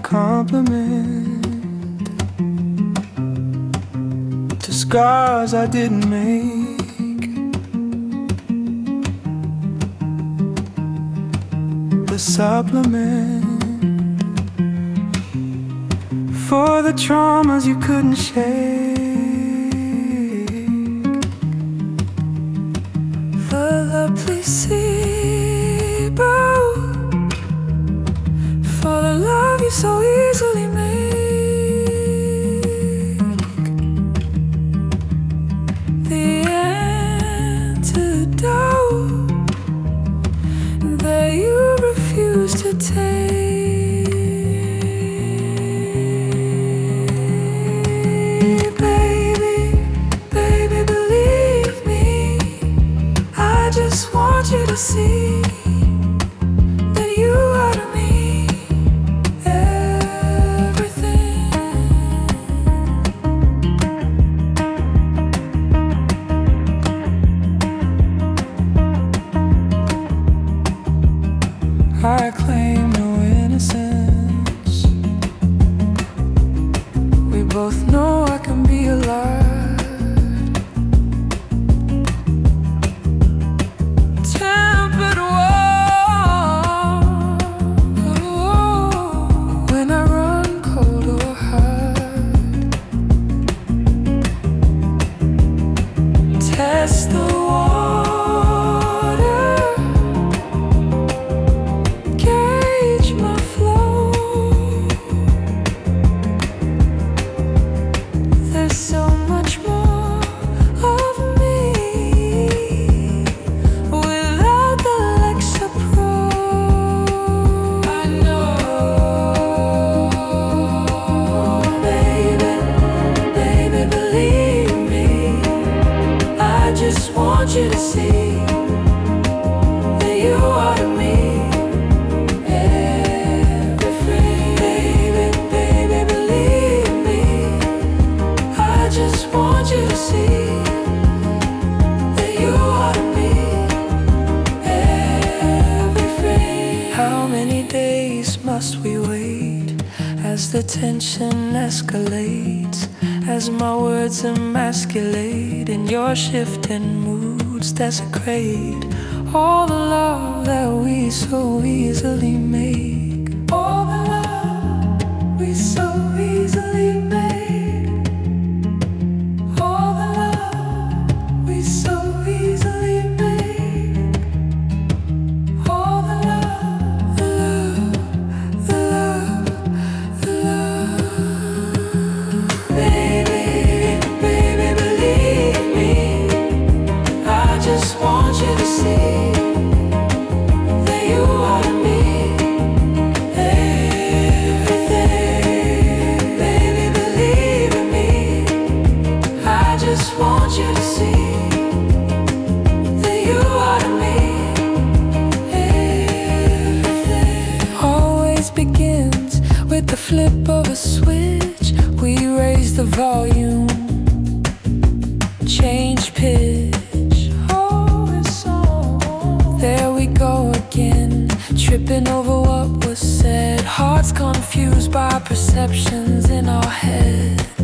compliment to scars I didn't make. The supplement for the traumas you couldn't shake. The placebo for the love you so easily make. The antidote that you refuse to take. Baby, baby, believe me, I just want you to see that you are to me everything. I claim no innocence. We both know I can be alive. Tempered wall when I run cold or hard. Test the water, gauge my flow. There's so much more of me without the Lexapro. I know, baby, baby, believe me, I just want you to see that you are to me everything. Baby, baby, believe me, I just want you to see that you are to me everything. How many days must we wait as the tension escalates, as my words emasculate and your shifting moods desecrate all the love that we so easily make. All the love we so easily make. All the love we so easily make. All the love, the love, the love, the love. Baby, baby, believe me, I just want you to see that you are to me everything. Baby, believe in me, I just want you to see that you are to me everything. Always begins with the flip of a switch. We raise the volume, change pitch. Oh, it's on. There we go again, tripping over what was said. Hearts confused by perceptions in our head.